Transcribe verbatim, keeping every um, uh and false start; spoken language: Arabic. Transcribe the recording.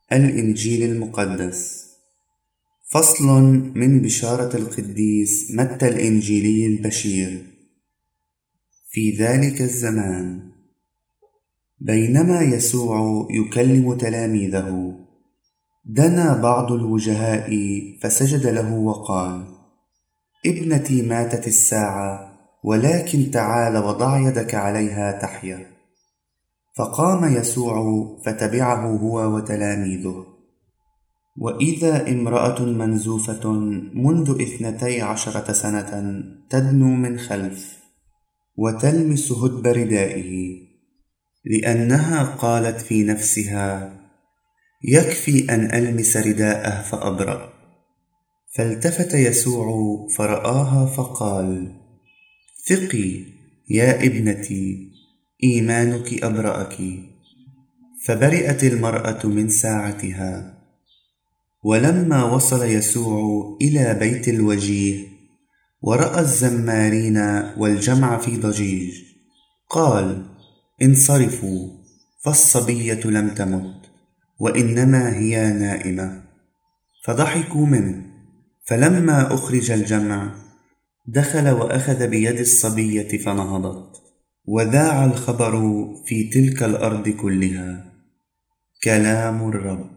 الإنجيل المقدس. فصل من بشارة القديس متى الإنجيلي البشير. في ذلك الزمان بينما يسوع يكلم تلاميذه، دنا بعض الوجهاء فسجد له وقال: ابنتي ماتت الساعة، ولكن تعال وضع يدك عليها تحيا. فقام يسوع فتبعه هو وتلاميذه. وإذا امرأة منزوفة منذ اثنتي عشرة سنة تدنو من خلف وتلمس هدب ردائه، لأنها قالت في نفسها: يكفي أن ألمس رداءه فأبرأ. فالتفت يسوع فرآها فقال: ثقي يا ابنتي، إيمانك أبرأك. فبرئت المرأة من ساعتها. ولما وصل يسوع إلى بيت الوجيه ورأى الزمارين والجمع في ضجيج، قال: انصرفوا، فالصبية لم تمت، وإنما هي نائمة. فضحكوا منه. فلما أخرج الجمع، دخل وأخذ بيد الصبية فنهضت، وذاع الخبر في تلك الأرض كلها. كلام الرب.